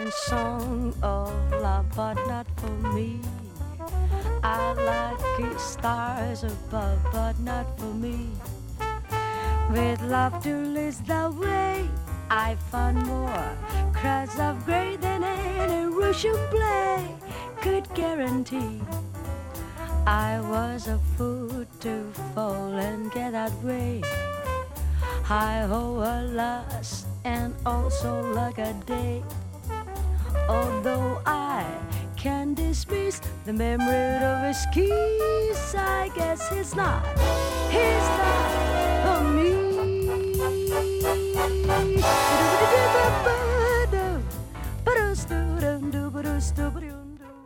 and song of love, but not for me. I like stars above, but not for me. With love to lose the way, I found more crowds of gray than any Russian play could guarantee. I was a fool to fall and get that way. I owe alas and also like a day. Although I can dismiss the memory of his kiss, I guess he's not for me. Ba-do-ba-do-ba-do, ba-do-stu-dum-do-ba-do-stu-ba-do.